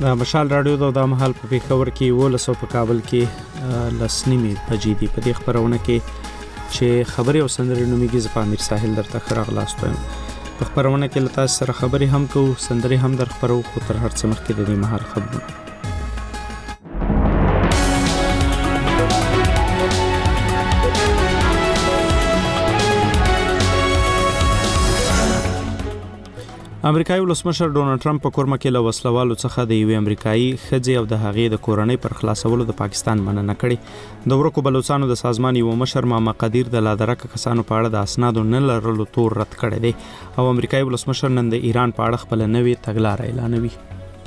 د مشال رادیو د مهال په پیښور کې 1200 په کابل کې لسنیمه بجې دي. په دې خبرونه کې چې خبري او سندري نوميږي ز پامیر ساحل درته خراغلاست وایم. په خبرونه کې لته سره خبري هم کو سندري هم در خبرو خو تر هر څه مخکې د دې مهال خبرونه. امریکایي ولسمشر ډونالد ټرمپ په کورما کې له وسلوالو څخه د یوې امریکایي ښځې او د هغې د کورنۍ پر خلاصولو د پاکستان مننه کړې. د ورکو بلوچستانو د سازمان یو مشر ماما قدیر د لادرکه کسانو په اړه د اسنادو نه لرلو تور رد کړی دی او امریکایي ولسمشر نن د ایران په اړه خپل نوې تګلارې اعلانوي.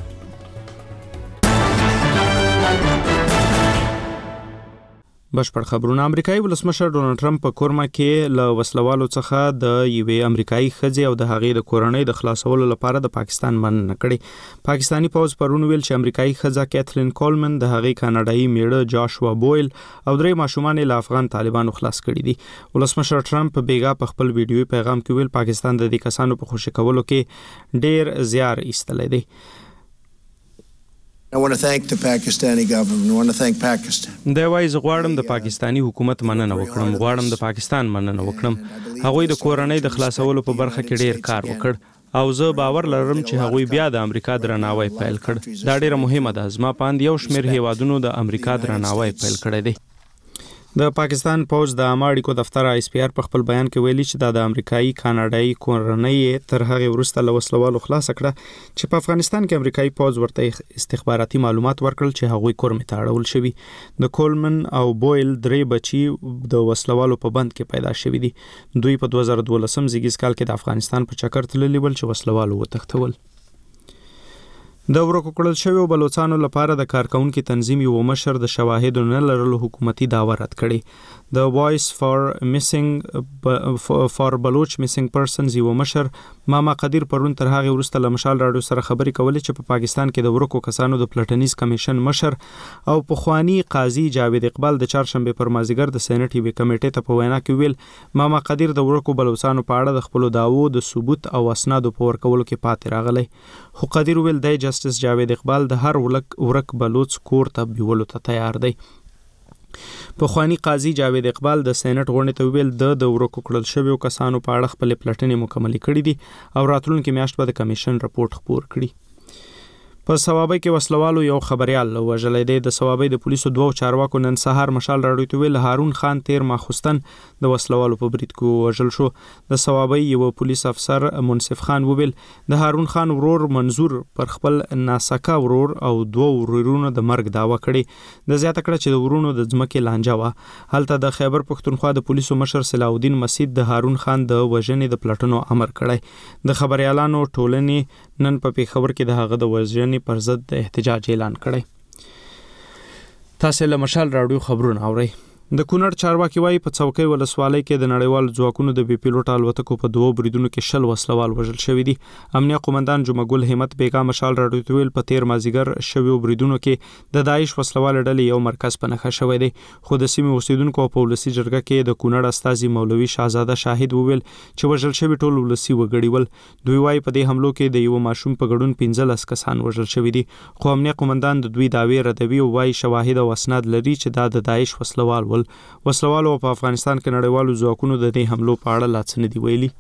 بشپړ خبرونه. امریکایي ولسمشر ډونالد ټرمپ په کورما کې له وسلوالو څخه د یوې امریکایي ښځې او د هغې د کورنۍ د خلاصولو لپاره د پاکستان مننه کړې. پاکستانی پوز پرون ویل چې امریکایي ښځه کیتلین کولمن د هغې کاناډایي میړه جاشوا بویل او درې ماشومان له افغان طالبانو خلاص کړي دي. ولسمشر ټرمپ بیګا په خپل ویډیوي پیغام کې ویل پاکستان د دې کسانو په خوشی کولو کې ډیر زیار ایستلی دی. I want to thank the Pakistani government. I want to thank Pakistan. دا وایي زه غواړم د پاکستانی حکومت مننه وکړم. غواړم د پاکستان مننه وکړم. هغوی د کورنۍ د خلاصولو په برخه کې ډیر کار وکړ او زه باور لرم چې هغوی بیا د امریکا درناوی پیل کړ. دا ډیره مهمه ده. زما پاند یو شمېر هیوادونو د امریکا درناوی پیل کړی دی. د پاکستان پوز د امریکا دفتر ایس پی آر په خپل بیان کې ویلي چې د امریکایي کاناډایي کورنۍ تر هغه وروسته له وسلوالو خلاص کړه چې په افغانستان کې امریکایي پوز ورته استخباراتي معلومات ورکړل چې هغوی کورمه ته اړول شوی. د کولمن او بویل درې بچي د وسلوالو په بند کې پیدا شوی دي. دوی په 2012 زیږیز کال کې د افغانستان په چکر تللی ول چې وسلوالو وتښتول. د ورکو کړل شوی بلوچستانو لپاره د کارکونکو تنظیم یو مشر د شواهد نه لرلو حکومتي داوا رد کړي. د وایس فار بلوچ میسنګ پرسنز یو مشر ماما قدیر پرون تر هغه وروسته له مشال رادیو سره خبري کولې چې په پاکستان کې د ورکو کسانو د پلټنیز کمیشن مشر او پخوانی قاضي جاوید اقبال د چهارشنبه پر مازیګر د سېنات وی کمیټې ته په وینا کې ویل ماما قدیر د ورکو بلوچستانو په اړه د خپل داوو د ثبوت او اسنادو په ورکولو کې پاتې راغلی. خو قدیر ویل د جسټس جاوید اقبال د هر ورک بلوچ کور ته بیولو ته تیار دی. پخوانی قاضي جاوید اقبال د سېنات غونډې ته ویل د ورکو کړل شویو کسانو په اړه خپل پلټنې مکمل کړې دي او راتلونکي میاشت به د کمیشن رپورت خپور کړي. په سوابۍ کې وسلوالو یو خبريال وژلې دی. د سوابۍ د پولیسو دوه چارواکو نن سهار مشال رادیو ته ویل هارون خان تیر ماخوستن د وسلوالو په برید کې وژل شو. د سوابۍ یو پولیس افسر منصف خان ویل د هارون خان ورور منظور پر خپل ناسکا ورور او دوه ورورونو د مرګ داوا کړي. د زیاته کړه چې د ورونو د ځمکې لانجه و. هلته د خیبر پښتونخوا د پولیسو مشر صلاح الدین مسعود د هارون خان د وژنې د پلټنو امر کړی. د خبريالانو ټولنې نن په پیښور کې د هغه د وژنې پر ضد د احتجاج اعلان کړی. تاسو له مشال رادیو خبرونه اورئ. د کونړ چارواکي وایي په څوکۍ ولسوالۍ کې د نړیوال ځواکونو د بي پیلوټ الوتکو په دوه بریدونو کې 10 وسلوال وژل شوی دي. امنیه قومندان جمعه ګل همت بیګا مشال رادیو ته ویل په تیر مازیګر شویو بریدونو کې د داعش وسلوال ډلې یو مرکز په نښه شوی دی. خو د سیمې اوسیدونکو په ولسی جرګه کې د کونړ استاذي مولوي شاهزاده شاهد وویل چې وژل شوی ټول ولسی وګړي ول. دوی وایي په دې حملو کې د یو ماشوم په ګډون 15 کسان وژل شوی دي. خو امنیه قومندان د دوی داوی ردوي او وایي شواهد او اسناد لري چې دا د داعش وسلوال ول. وسلوالو په افغانستان کې نړیوالو ځواکونو د دې حملو په اړه لا څه نه دی ویلي.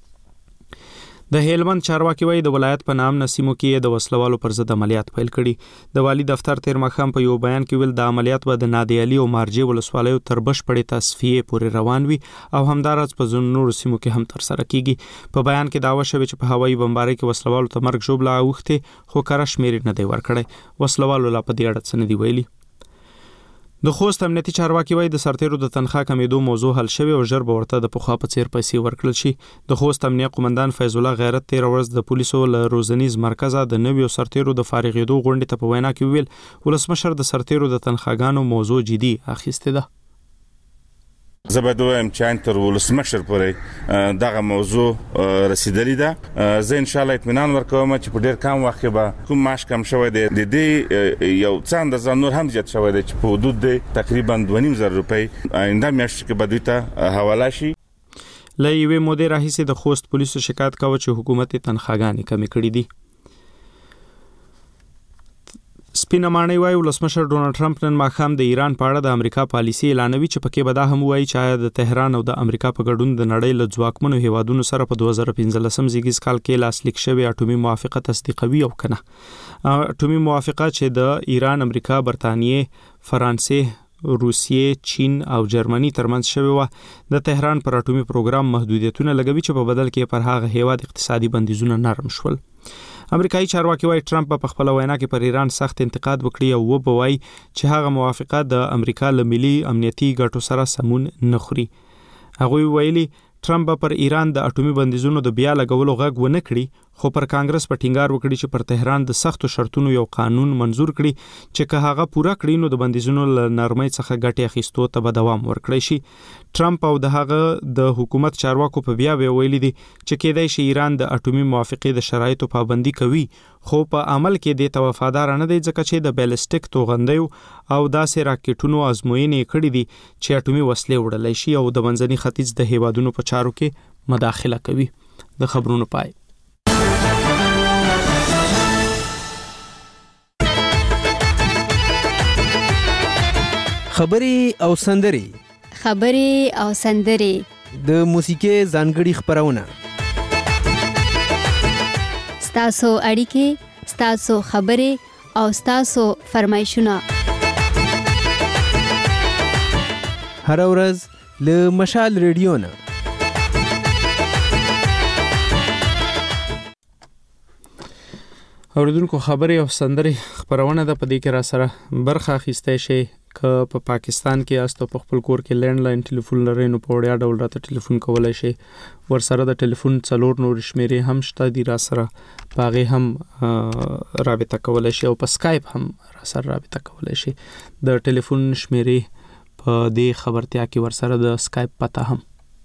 د هلمند چارواکي وایي د ولایت په نام نسیمو کې د وسلوالو پر ضد عملیات پیل کړي. د والی دفتر تیر مخام په یو بیان کې ویل د عملیات به د نادي علي او مارجې ولسوالیو تر بشپړې تصفیه پورې روان وي او همدارس په ځینو نورو سیمو کې هم تر سره کیږي. په بیان کې داوا شوی چې په هوایي بمبارۍ کې وسلوالو ته مرګ ژوبله اوښتې خو کره شمېر نه دی ورکړی. وسلوالو لا په دې اړه څه نه دی ویلي. د خوست امنیتي چارواکي وایي د سرتیرو د تنخواه کمیدو موضوع حل شوی او ژر به ورته د پخوا په څیر پیسې ورکړل شي. د خوست امنیه قومندان فیض الله غیرت تیر ورځ د پولیسو له روزنیز مرکزه د نویو سرتیرو د فارغېدو غونډې ته په وینا کې ویل ولسمشر د سرتیرو د تنخواګانو موضوع جدي اخیسته ده. زه به دویم چې تر ولسمشر پورې دغه موضوع رسیدلی ده. زه ان شاء الله اطمینان ورکوم چې په ډیر کم وخت کې به کوم معاش کم شوی دی د دې یو څه اندازه نور هم زیات شوی دی چې په حدود دی تقریبا 2.5 روپۍ آینده میاشت کې به دوی ته حواله شي. له یوې مودې راهیسې د خوست پولیسو شکایت کاوه چې حکومت تنخواګانې کمې کړې دي. سپینه ماڼۍ وايي ولسمشر ډونالد ټرمپ نن ماښام د ایران په اړه د امریکا پالیسي اعلانوي چې پکې به دا هم وایي چې د تهران او د امریکا په ګډون د نړۍ له ځواکمنو هیوادونو سره په 2015 زیږیز کال کې لاسلیک شوی اټومي موافقه تصدیقوي او کنه. اټومي موافقه چې د ایران، امریکا، برتانیې، فرانسې، روسیې، چین او جرمني ترمنځ شوی و د تهران پر اټومي پروګرام محدودیتونه لګوي چې په بدل کې پر هغه هیواد اقتصادي بندیزونه نرم شول. امریکایي چارواکي وايي ټرمپ په خپل وینا کې پر ایران سخت انتقاد وکړي او وبوي چې هغه موافقه د امریکا له ملي امنیتي ګټو سره سمون نه خوري. هغه ویلي ټرمپ پر ایران د اټومي بندیزونو د بیا لګولو غږ ونه کړي، خو پر کانګرس په ټینګار وکړي چې پر تهران د سختو شرطونو یو قانون منزور کړي چې که هغه پوره کړي نو د بندیزونو له نرمۍ څخه ګټه اخیستو ته به دوام ورکړي شي. ټرمپ او د هغه د حکومت چارواکو په بیا ویلي دي چې کېدای شي ایران د اټومي موافقې د شرایطو پابندي کوي، خو په عمل کې د توافادار نه دی ځکه چې د بیلستیک توغندیو او داسې راکټونو ازموینې کړې دي چې اټومي وسلې وړلای شي او د منځني ختیځ د هیوادونو په چارو کې مداخله کوي. د خبرونو پای. خبري او سندري د موسیقي ځانګړي خبرونه، ستاسو اړیکې، ستاسو خبري او ستاسو فرمایشونه هر ورځ له مشال ریډیو نه. اوریدونکو خبري او سندري خبرونه د پدې کې را سره برخه اخیستای شي که په پاکستان کې یاست او په خپل کور کې لینډ لاین ټلیفون لرئ نو په وړیا ډول راته ټلیفون کولای شي. ورسره د ټلیفون 4 نور شمیرې هم شته دي، را سره باغې هم رابطه کولای شي او په سکایپ هم را سره رابطه کولای شي. د ټلیفون شمیرې په دې خبرتیا کې ورسره د سکایپ پته هم.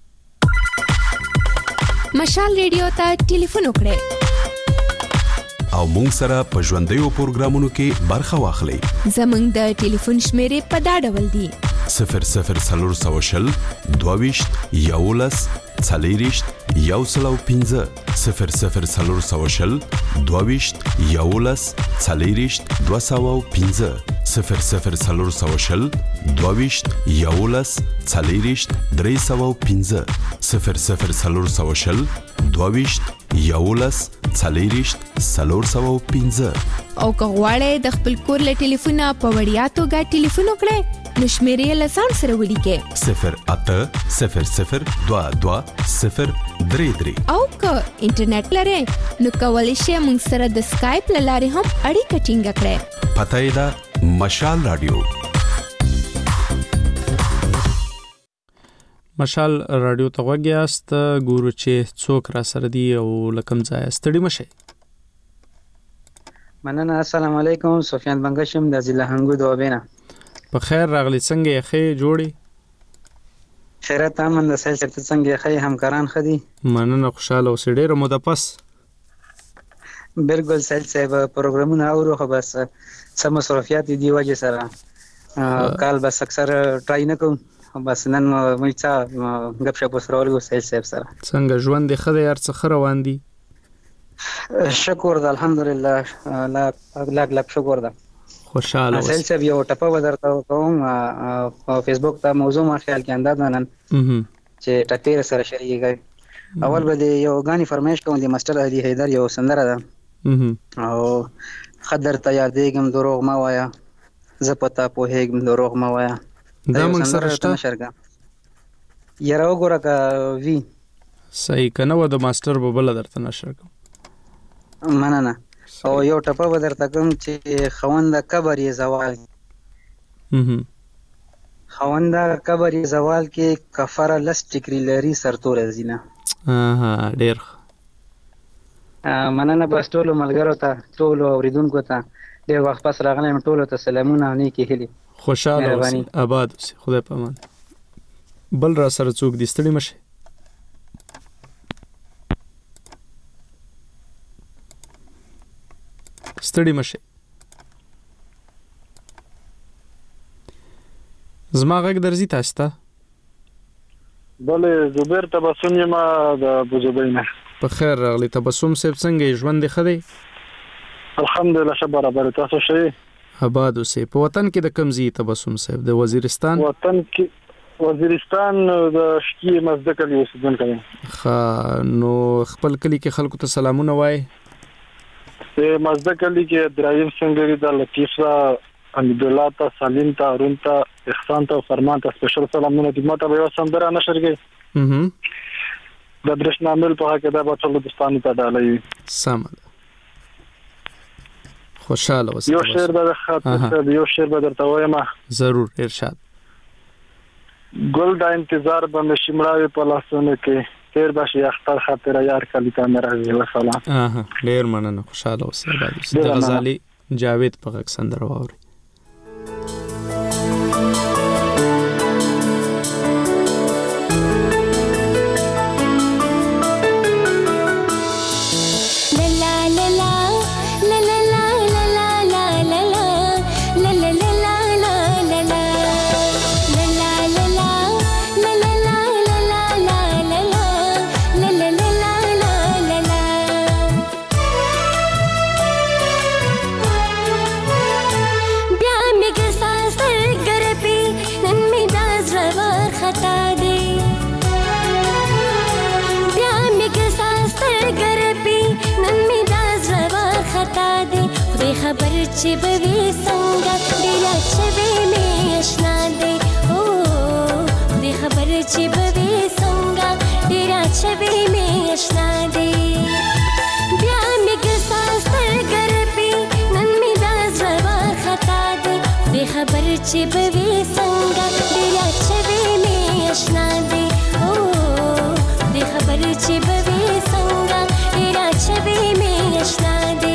مشال ریډیو ته ټلیفون وکړئ او مونږ سره په ژوندیو پروګرامونو کې برخه واخلئ. زمونږ د ټلیفون شمیرې په دا ډول دي: 00420 22 11 40 105 00420 22 11 40 205 00420 22 11 40 305 00420 22 11 40 305. او که غواړئ د خپل کور له ټلیفونه په وړیا توګه ټلیفون وکړئ نو شمیرې له ځان سره ولیکئ 0800 22 033. او که انټرنیټ لرئ نو کولی شئ موږ سره د سکایپ له لارې هم اړیکه ټینګه کړئ. پته یې ده مشال رادیو. مشال رادیو ته غوږ یاست، ګورو چې څوک را سره دی او لکم ځای ستړي مشئ. مننه. السلام علیکم، سفیان بنگشم د ضلع هنګو دوابینا. په خیر راغلی، څنګه یې ښه جوړي؟ خیرات امن د سیل چرته څنګه یې ښه همکاران ښه دي؟ مننه، خوشاله اوسې، ډېره موده پس. بالکل سیل صاحب پروګرامونه اورو، خو بس څه مصروفیات دي وجه سره کال بس اکثر ټرای نه کوم، بس نن مې څه غب شپ سره ورغو سیل صاحب سره. څنګه ژوند دی؟ ښه دی، هر څه ښه روان دي؟ شکر ده الحمدلله، لاک شکر ده. خوشاله اوسئ. سیل صاحب یو ټپه ودرته کوم په فیسبوک ته موضوع ما خیال کې انداز نن چې ټپه سره شریکه. اول به یو غاني فرمایش کوم د ماستر علي حیدر یو سندره ده او خدر ته یادېږم دروغ ما وایا، زه پتا پوهېږم دروغ ما وایا. دا موږ سره شته یاره وګوره که وی صحیح کنه و د ماستر ببل درته نشر کوم. مننه. او یو ټپه به درته کوم چې خوند قبر یې زوال، خوند قبر یې زوال کې کفاره لس ټکری لري سرتور زینه. ډېر مننه. بس ټولو ملګرو ته، ټولو اوریدونکو ته ډېر وخت پس راغلی یم، ټولو ته سلامونه او نیکې هیلې. خوشاله اوسئ، آباد اوسئ، خدای په امان. بل را سره څوک دي؟ ستړي مشئ. ستړي مشئ. زما غږ درځي تاسو ته؟ بله زبیر تبسم یم د بوزبینه. په خیر راغلی تبسم صاحب، څنګه ژوند دی؟ ښه دی؟ الحمدلله ښه برابر. تاسو ښه؟ آباد اوسې. په وطن کې د کوم ځای تبسم صاحب؟ د وزیرستان. وطن کې وزیرستان د شکی مزد کلی اوسیدونکی یم. نو خپل کلی کې خلکو ته سلامونه وای. په مزد کلی کې ابراهیم سنگری د لطیف حمیدالله ته، سلیم ته، ارون ته، احسان ته، فرمان ته سپیشل سلامونه دي. ماته به سندره نشر کړي د برشنامل په حق دا به ټول دوستانو ته ډالۍ. سم خوشاله اوسه. یو شعر به خاطر یو شعر به درته وایم. ضرور ارشاد. ګل د انتظار به مشمړاوي په لاسونو کې تیر بشي اختر خاطر یار کلی ته مرزي وسلام. ډیر مننه. خوشاله اوسه. د غزالي جاوید په غږ سندره واوري. خبر چې بوي څنګه ډېر چوي مې آشنا دی. او دې خبر چې بوي څنګه ډېر چوي مې آشنا دی. بیا مې ګساس ګربي نن مې دا زړه خطا دی. دې خبر چې بوي څنګه ډېر چوي مې آشنا دی. او دې خبر چې بوي څنګه ډېر چوي مې آشنا دی.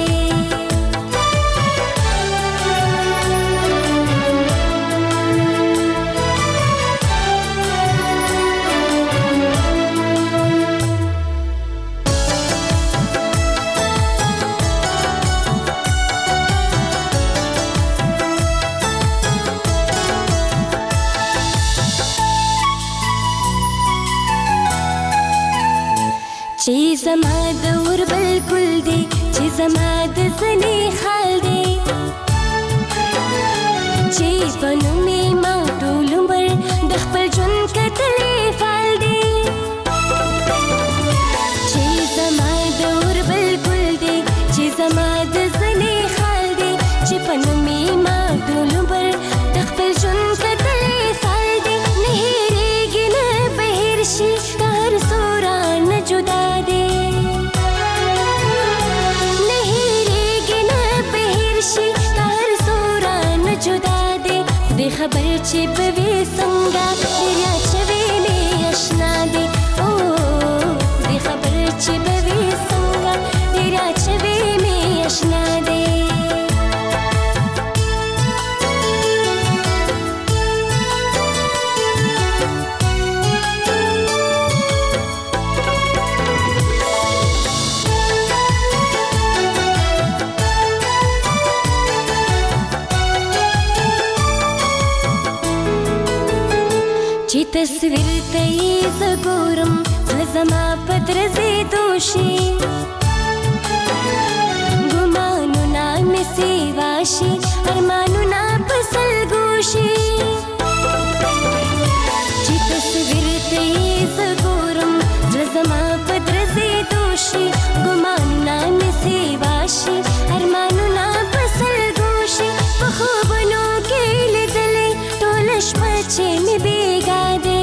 چې زما د اور بلکل دی، چې زما د زنې خال دی، چې په نوم یې ما ټول عمر د خپل ژوند کتلې فال دی. چې زما د اور بلکل دی، چې زما د زنې خال دی، چې په نوم یې ما ټول عمر د خپل ژوند کتلې فال دی. نه هېرېږي نه به هېر شي د هر څو رانه جدا دی. نه هېرېږي نه به هېر شي د هر څو رانه جدا دی. خدای خبر چې به وي څنګه ډېر چوي مې آشنا دی. او خدای خبر چې به وي څنګه ډېر چوي مې آشنا دی. چې تصویر ته یې زه ګورم زړه زما په درزېدو شي. ګمانونه مې سیوا شي ارمانونه په سلګو شي. چې تصویر ته یې زه ګورم زړه زما په درزېدو شي. ګمانونه مې سیوا شي ارمانونه په سلګو شي. په خوبونو کې لیدلې ټوله شپه چې مې بېګا دی.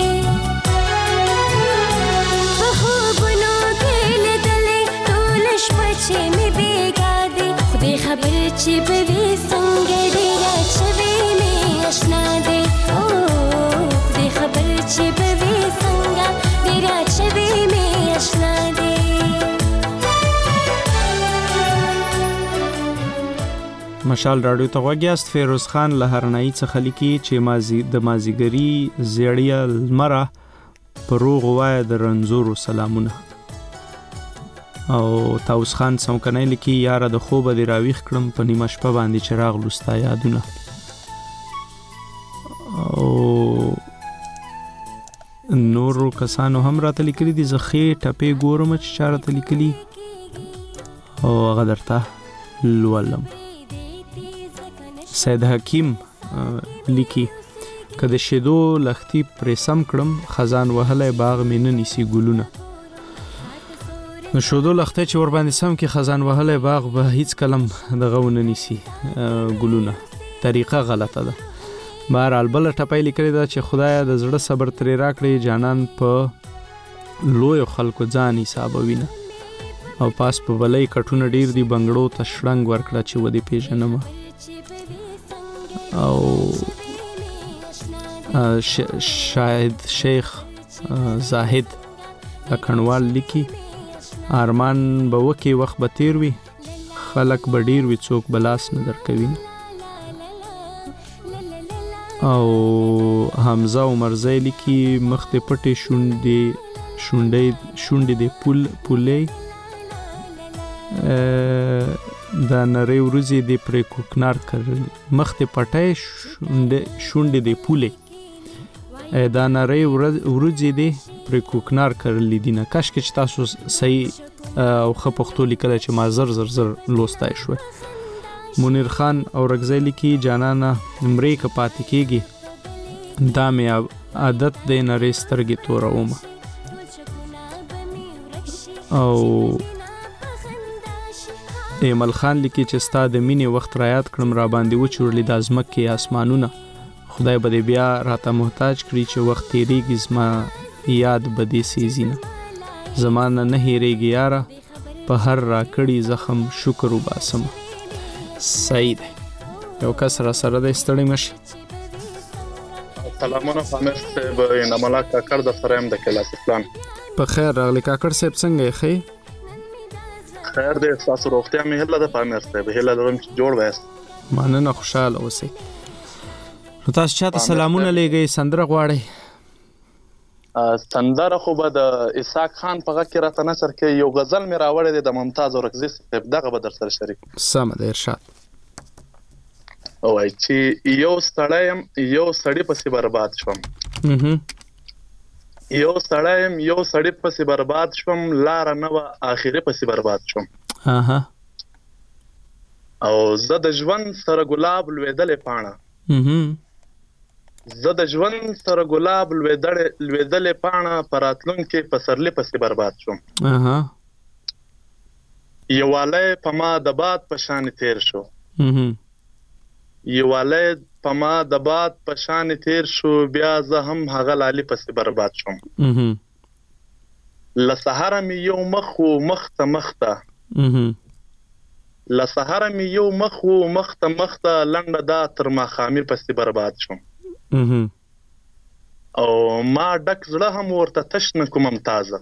په خوبونو کې لیدلې ټوله شپه چې مې بېګا دی. خدای خبر چې به وي څنګه ډېر چوي مې آشنا دی. او خدای خبر چې به وي څنګه ډېر چوي مې آشنا دی. مشال رادیو ته غوږ یاست. فیروز خان له هرنایي څخه لیکي چې د مازیګري زیړیه لمره په روغ وایه د رنځورو سلامونه. او تاوس خان څمکنی لیکي یاره د خوبه دې راویښ کړم په نیمه شپه باندې چې راغلو ستا یادونه. او نورو کسانو هم راته لیکلي دي. زه ښې ټپې ګورم چې چا راته لیکلي او هغه درته لولم. سید حکیم لیکي که د شیدو لختی پرې سم کړم خزان وهلی باغ مې نه نیسي ګلونه. د شیدو لختی چې ور باندې سم کې خزان وهلی باغ به هیڅ کلم دغه ونه نیسي ګلونه. طریقه غلطه ده. بهرحال بله ټپۍ لیکلې ده چې خدایه د زړه صبر ترې راکړې جانان په لویو خلکو ځان حسابوینه او پاس په بلۍ کټونه ډیر دي بنګړو ته شړنګ ورکړه چې ودې پیژنمه. او شاهد شیخ زاهد لکھنوال لیکي ارمان به وکي وخت به تیر وي خلک به ډیر وي څوک بلاس نه درکوي. او حمزه عمرزی لیکي مخ ته پټې شونډې د پولې دا نری ورځې د پرې کوکنار کړل مخ ته پټې شونډې د پولې دا نری ورځې د پرې کوکنار کړل دي نه کاش کې تاسو صحیح او ښه پښتو لیکل چې ما زر لوستای شو. منیر خان اورګزی لیکي جانانا عمرې که پاتې کېږي دا مې عادت دی نرۍ سترګې تورومه. او ایمل خان لیکي چې ستا د مینې وخت را یاد کړم را باندې وچورلي د ځمکې اسمانونه خدای به دې بیا راته محتاج کړي چې وخت تېرېږي زما یاد به دې سیزي نه زما نه هېرېږي یاره په هر را کړي زخم شکر وباسمه. صحیح دی. یو کس را سره دی ستړی مشي. سلامونه پامیر صاحب انامالله کاکړ د سره یم د کلاس پلان. په خیر راغلی کاکړ صاحب څنګه یې ښې؟ خیر دی ستاسو روغتیا مې هیله ده پامیر صاحب هیله لرم چې جوړ وایاست. مننه خوشحاله اوسئ. نو تاسو چاته سلامونه لیږئ سندره غواړئ؟ سندره خو به د اسحاق خان په غږ کې راته نثر کې یو غزل مې راوړی دی د ممتاز اورکزي صاحب دغه به در سره شریک. سمه ده ارشاد. وایي چې یو سړی یم یو سړي پسې برباد شوم یو سړی یم یو سړي پسې برباد شوم لاره نه وه آخري پسې برباد شوم او زه د ژوند سره ګلاب لوېدلې پاڼه زه د ژوند سره ګلاب لوېدلې پاڼه په راتلونکي پسرلي پسې برباد شوم یووالی په ما د باد په شانې تیر شو یووالی په ما د باد په شانې تیر شو بیا زه هم هغه لالي پسې برباد شوم له سهاره مې یو مخ و مخ ته مخ ته له سهاره مې یو مخ و مخ ته لنډه دا تر ماښامي پسې برباد شوم او ما ډک زړه هم ورته تش نه کوم ممتازه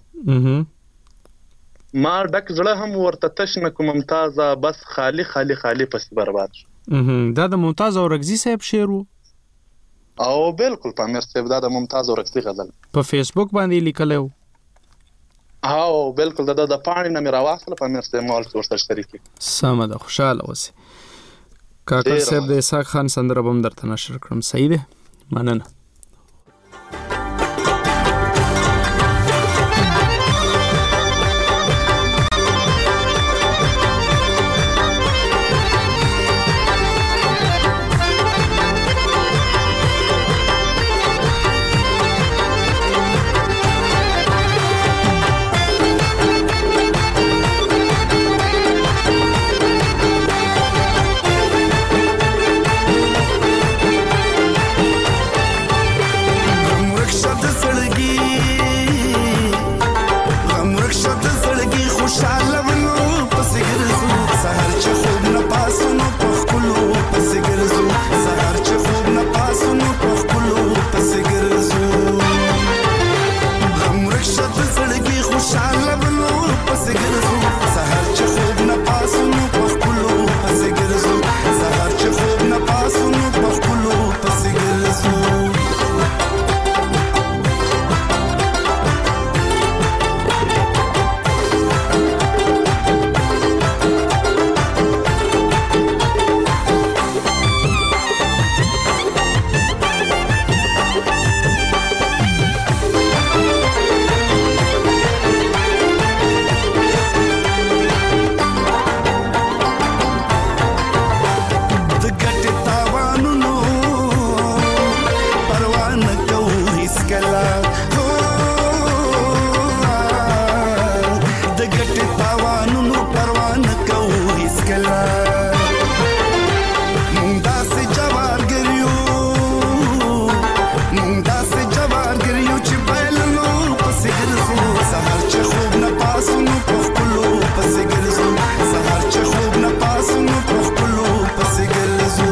ما ډک زړه هم ورته تش نه کوم ممتازه بس خالی خالی خالی پسې برباد شو. دا د ممتاز اورکزي صاحب شعر و؟ او بالکل پامیر صاحب دا د ممتاز اورکزي غزل په فیسبوک باندې لیکلی و؟ او بالکل د پاڼې نه مې راواخله پامیر صاحب ما ورسره شریک کړي. سمه ده خوشحاله اوسئ. کاکړ صاحب د اسحاق خان سندره به هم درته نشر کړم. صحیح ده مننه. کلا د ګټ تاوانونو پروا نه کوو هیڅ کلا مونږ داسې جوارګریو چې بایلونو پسې ګرځو سهار چې خوب نه پاسو نو په خپلو پسې ګرځو سهار چې خوب نه پاسو نو په خپلو پسې ګرځو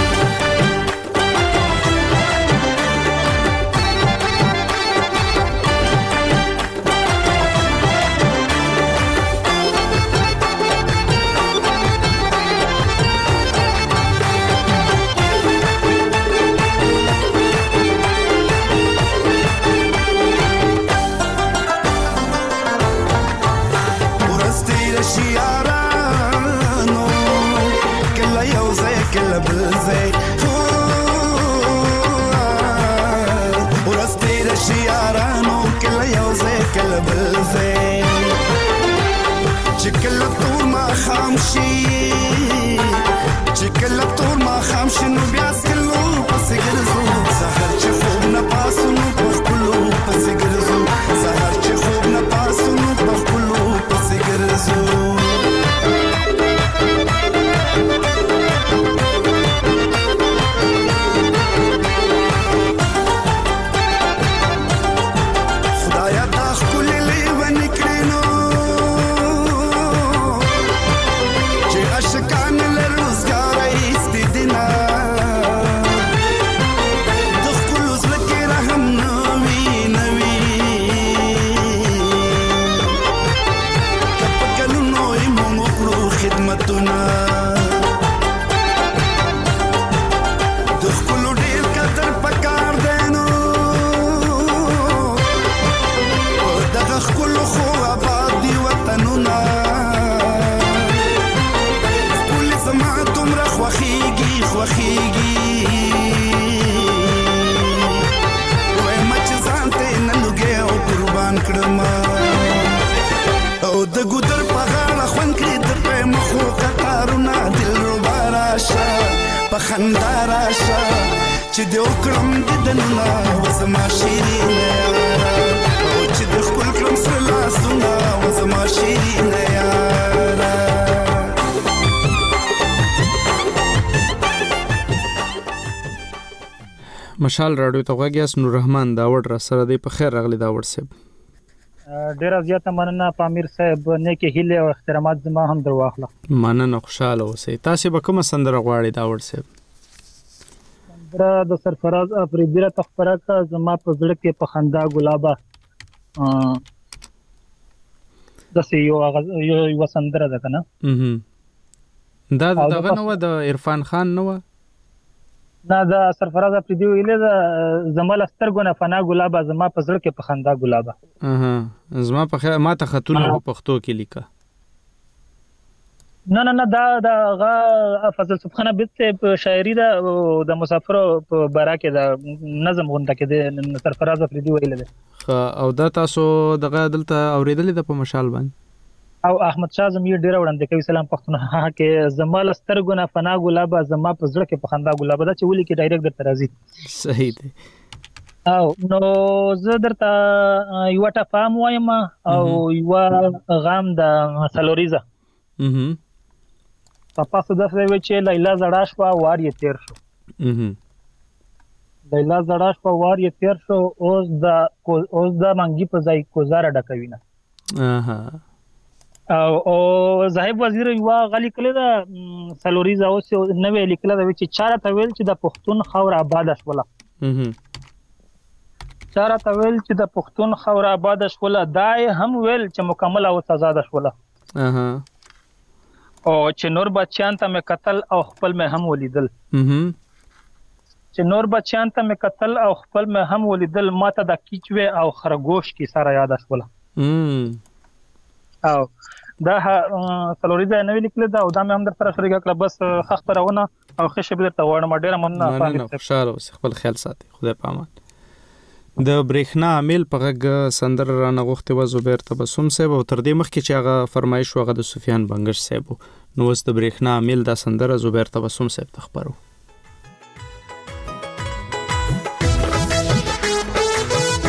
شیارانو کله یو ځای کله بل ځای ورځ تېره شیارانو کله یو ځای کله بل ځای چې کله تور ماښام شي نو بیا سکلو پسې ګرځو سهار چې خوب نه پاسو نو په خپلو پسې ګرځو سهار چې خوب نه پاسو نو په خپلو پسې ګرځو خدایا دا ښکلې لیونې کړې نو چې عاشقان له روزګاره ایستې دي نه د ښکلو زړه کې رحم نه وي که په کلونو یې مونږ وکړو خدمتونه د ښکلو ډېر قدر پکار دی نو دغه ښکلو خو آباد دي وطنونه ښکلې زما دومره خوښېږي وایم چې ځان ته یې نه لوګی او قربان کړمه او د ګودر په غاړه خوند کړي د مخو قطارونه دلربا راشه په خندا راشه چې د وکړم دیدنونه وزما شیرینه یاره او چې د ښکل کړم سره لاسونه وزما شیرینه یاره مشال راډیو ته غوږ یاست. نور رحمان داوړ را سره دی. په خیر راغلی داوړ صاحب. ډیره زیاته مننه پامیر صاحب، نیکه هیله او احترامات زما هم در واخله. مننه، خوشاله اوسئ. تاسو به کومه سندره غواړئ داوړ صاحب؟ سندره د سرفراز افریدی را تخبره کا زما په زړه کې په خندا ګلابه داسې یو سندره ده کنه. دا دغه نو د عرفان خان نو نه د سرفراز افریدی ویلې ده زما سترګو نه فنا ګلابه زما په زړه کې په خندا ګلابه. زما په خیر ما ته خطونه په پښتو کې لیکه. نه دا غا فضل سبحان بیت په شاعری ده د مسافر په بارا کې ده نظم غونډه کې ده سرفراز افریدی ویلې ده. او دا تاسو دغه دلته اوریدلې ده په مشال باندې او احمد شاه زمیر ډیر وړاندې کوي سلام پښتونخوا کې زما سترګو نه فنا ګلابه زما په زړه کې په خندا ګلابه دا چې ولي کې ډایرکټ درته راځي. صحیح دی. او نو زه درته یو ټفام وایم او یو غام د سلوریزه په پاسه د فوی چې لیلا زړه شو وار یې تیر شو. لیلا زړه شو وار یې تیر شو اوس د منګي په ځای کوزاره ډکوینه. او صاحب وزیر یو غلی کله دا سلوریزه اوس نوې لیکله دا چې چاره تویل چې د پښتون خاور آباد شوله. چاره تویل چې د پښتون خاور آباد شوله دای هم ویل چې مکمل او سزا ده شوله. او چې نور بچیان ته مې قتل او خپل مې هم ولیدل. چې نور بچیان ته مې قتل او خپل مې هم ولیدل ماته د کیچوي او خرګوش کی سره یاد شوله. او دا سلوریزه نوې لیکل دا او دا مې هم در سره شریک کړ. بس خبرونه او خشبه درته وړم ډیره مننه. خوشاله اوسئ، خپل خیال ساتئ. خدای پامان. د برېښنا عامل په غږ سندره رانه غوښتې وه زبیر تبسم صاحب او تر دې مخکې چې هغه فرمایش و هغه د سفیان بنګش صاحب و. نو اوس د برېښنا عامل دا سندره زبیر تبسم صاحب ته خپرو.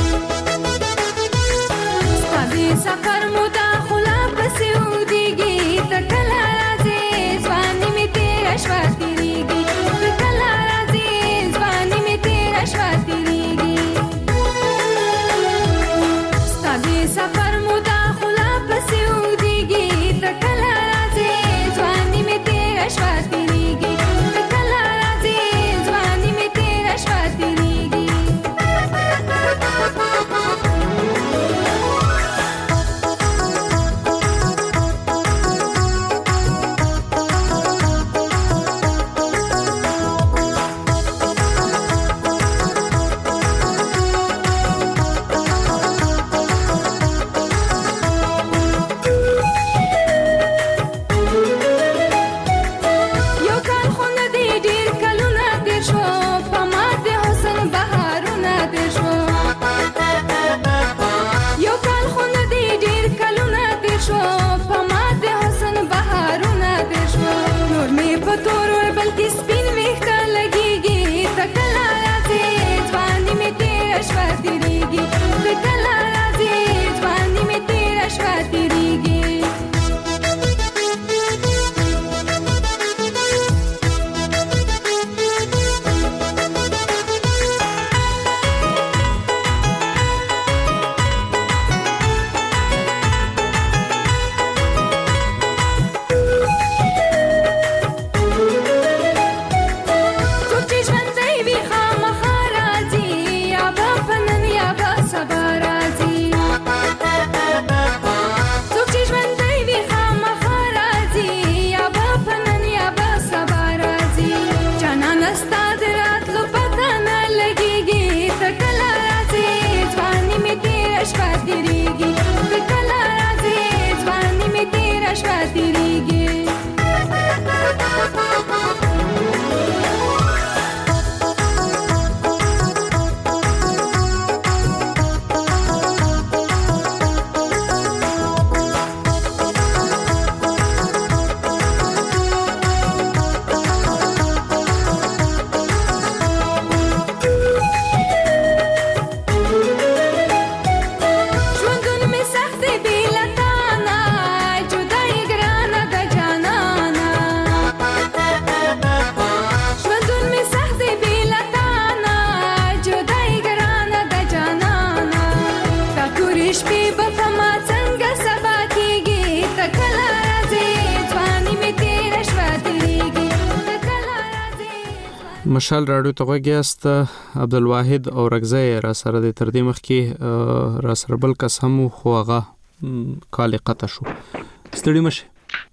مشال راډیو ته غوږیاست. عبدالواحد او رغزی را سره د تر دې مخکې را سره بل کس هم خو هغه کال قطع شو. ستړي مشه.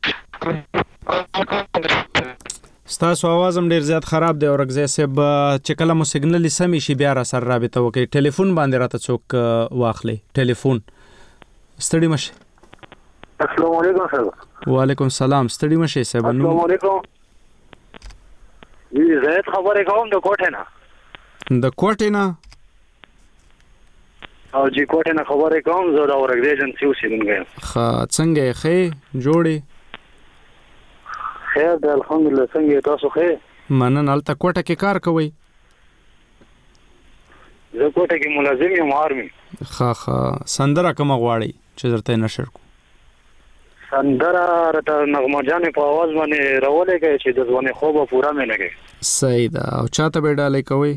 ستاسو आवाज هم ډیر زیات خراب دی او رغزی صاحب چې کله مو سیګنل سمې شي بیا را سره رابطه وکړئ. ټلیفون باندې راته څوک واخلي. ټلیفون. ستړي مشه. السلام علیکم سر. وعلیکم السلام. ستړي مشه صاحب. السلام علیکم. زه خبرې کوم د کوټه نه. د کوټه نه؟ او جی کوټه نه خبرې کوم. زه د اورګ ایجنسی اوسیدونکی یم. ښه څنګه یې ښې جوړې؟ خیر دی الحمدلله. څنګه تاسو ښې؟ مننه. هلته کوټه کې کار کوئ؟ زه کوټه کې ملازم یم آرمي. ښه سندره کومه غواړئ چې درته یې نشر کړو؟ سندره راته نغمه جانې په آواز باندې راولې کوي چې د ځوانۍ خوبه پوره مې نه کوي. صحیح ده. او چاته به ډالۍ کوئ؟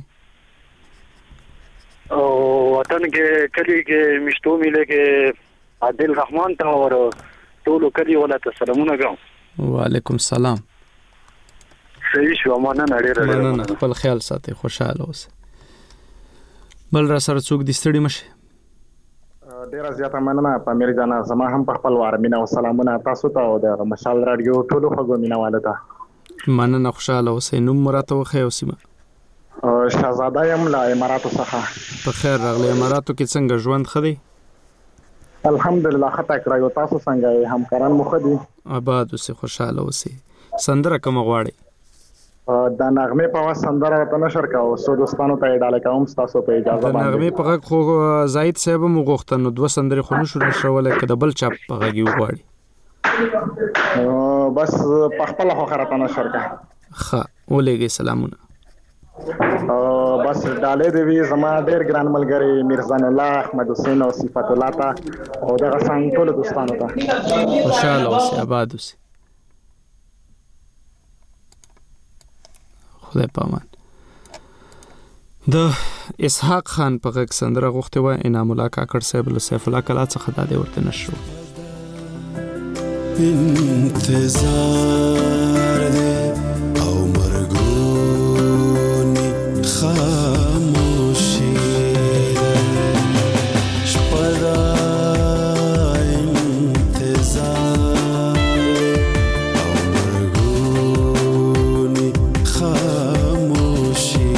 او وطن کې کلی کې مشتو ملي کې عادل رحمان ته او ټولو کلی ولته سلامونه کوم. وعلیکم السلام. صحیح شو. مننه ډېره. مننه. خپل خیال ساتئ. خوشاله اوسئ. بل را سره څوک دي؟ ستړي مشه. ډیره زیاته مننه په امیر جان. زما هم په خپل وار مینا او سلامونه تاسو ته او د مشال رادیو ټولو خلکو مینوالو ته. مننه. خوشاله اوسئ. نوم مراته وخی او سیمه؟ شهزاده یم له اماراتو څخه. په خیر راغلی. اماراتو کې څنګه ژوند ښه دی؟ الحمدلله ښه تکړه یو. تاسو څنګه یې؟ همکاران مو ښه دي؟ آباد اوسئ. خوشاله اوسئ. سندره کومه غواړئ؟ د نغمې په واسه سندره ورته نشر کوو. څو دوستانو ته یې ډالۍ کوم ستاسو په اجازه باندې. د نغمې په غږ خو زاهد صاحب هم وغوښته نو 2 سندرې خو نشو نشرولی که د بل چا په غږ یې وغواړي. بس په خپله خوښه راته نشر کړه. ښه ولېږئ سلامونه. بس ډالۍ دې وي زما ډېر ګران ملګري میرزان الله، احمد حسین او صفت الله ته او دغه څنګه ټولو دوستانو ته. خوشاله اوسئ. آباد اوسئ. خدای پامان. د اسحاق خان په غږ سندره غوښتې وه. انعام الله کاکړ صاحب له سیف الله کلا څخه دا دې ورته نشر انتظار دې او مرګونی خاموشي شپه دا انتظار او مرګونی خاموشي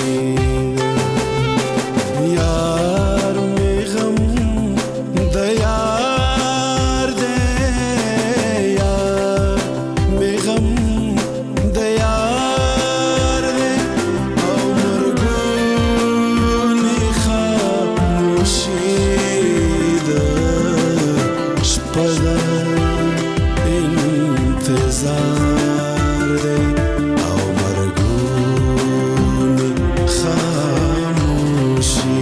یار می غم د یار دې یار می غم د یار دې او مرګونی خاموشي ده شپه ده انتظار دې او مرګونی خاموشي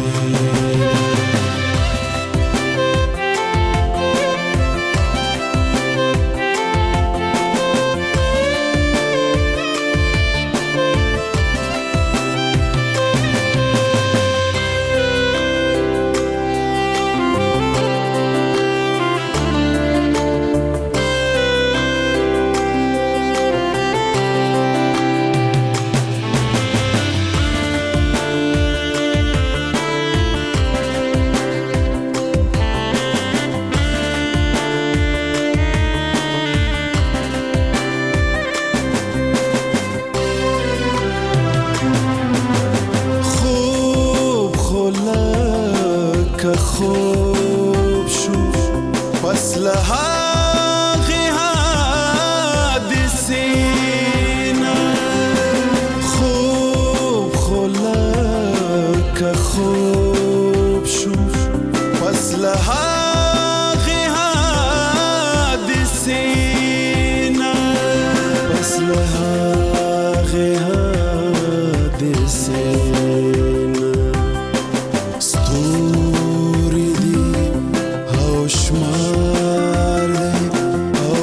خوب خلک خوب شو بس له هغې حادثې نه خوب خلک خوب شو بس له هغې حادثې نه بس له هغې حادثې نه ستوري دي او شمار دي او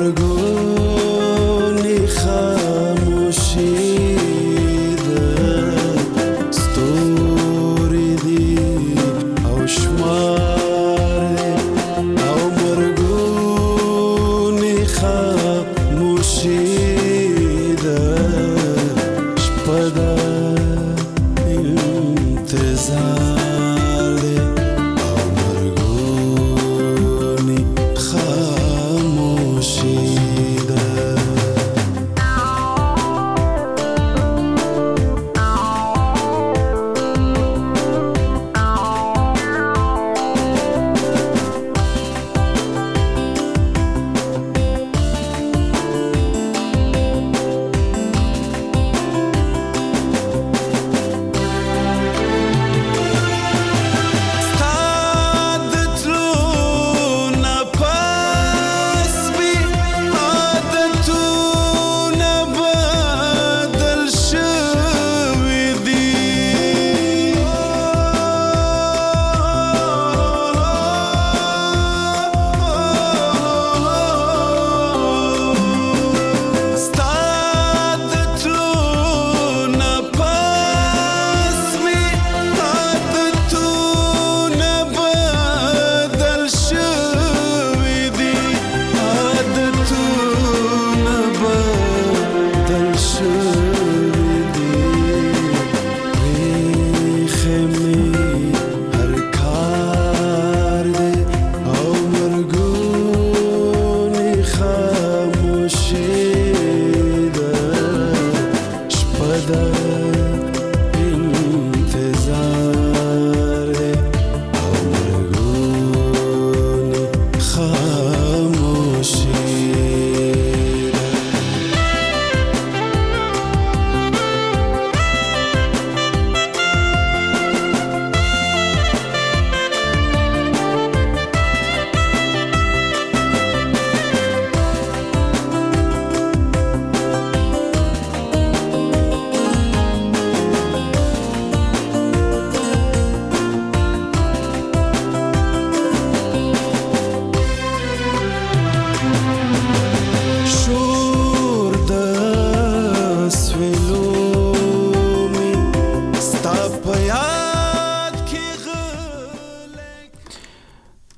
مرګونی خاموشي ده ستوري دي او شمار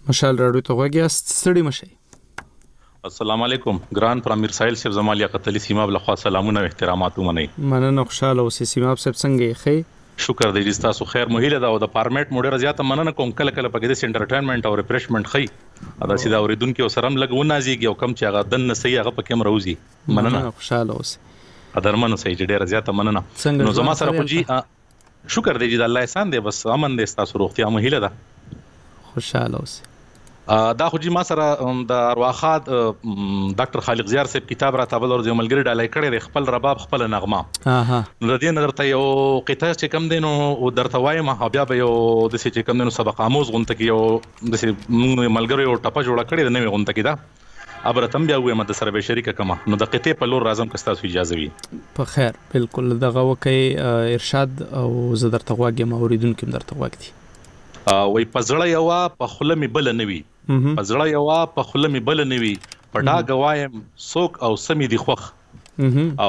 مشال راډیو ته غوږیاست، ستړي مشئ. السلام علیکم ګران پر امیر سایل صاحب زما لیاقت علي سیماب له خوا سلامونه او احترامات ومنئ. مننه، خوشاله اوسئ. سیماب صاحب څنګه یې؟ ښه شکر دی چې تاسو خیر مو هیله ده او د فارمیټ مو ډیره زیاته مننه کوم. کله کله پکې د انټرټینمنټ او ریفریشمنت خي دا سیده اوریدونکو سره هم لګ ونازيږي او کم چې هغه دن نه صحیح هغه پکې مروزي. مننه، خوشاله اوسئ. قدرمنو صحیح ډیره زیاته مننه. نو زما سره خو جی شکر دی چې د الله احسان دی، بس امن دی، تاسو روغتیا مو هیله ده. خوشاله اوسئ. دا خو جی ما سره د ارواخات ډاکټر خالق زیار صاحب کتاب را تابل او د ملګری ډالای کړی دی، خپل رباب خپل نغمه. نو د دې نظر ته یو قطعه چې کم دینو او درته وایم بیا به یو د څه چې کم دینو سبق آموز غونته کې یو د څه ملګری یو ټپه جوړه کړی د نوې غونته کې دا ابره تم بیا وې مده سره به شریک کما. نو د قطعه په لور راځم که تاسو اجازه وي. په خیر، بالکل دغه وکي ارشاد او زه درته واګم اوریدونکو درته واګ دي. وای پزړه یوا په خله می بل نوي، پزړه یوا په خله می بل نوي، پډا غوایم سوک او سمي دی خوخ او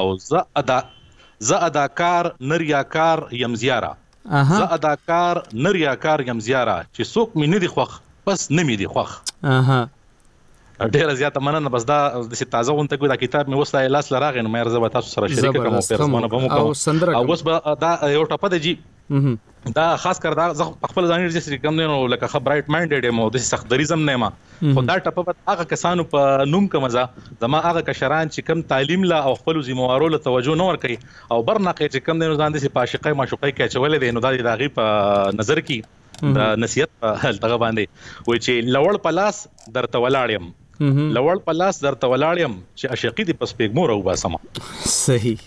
ز اداکار نریاکار یم زیارا، ز اداکار نریاکار یم زیارا، چې سوک می نه دی خوخ بس نمی دی خوخ. ډیره زیاته مننه. بس دا د تازه غونته کو دا کتاب مې وسه لاس لراغې نو مې زه تاسو سره شریک کوم او پرسمونه به مو کوم او اوس به دا یو ټپه دی جی دا خاص کر دا خپل ځان ريجستر کوم نه لکه خبرایټ مایندډ مو د سخت دریزم نه ما خو دا ټپه په هغه کسانو په نوم کومزه زما هغه کشران چې کم تعلیم لا او خپل زموارو له توجه نه ور کوي او برناقه چې کم نه ځان دي په عاشقای معشوقای کې چولې دي نو دا دغه په نظر کې دا نصیحت هلته باندې وای چې لوړ پلاس درته ولاړم، لوړ پلاس درته ولاړم چې عاشقي دي پس پیګمور او باسم. صحیح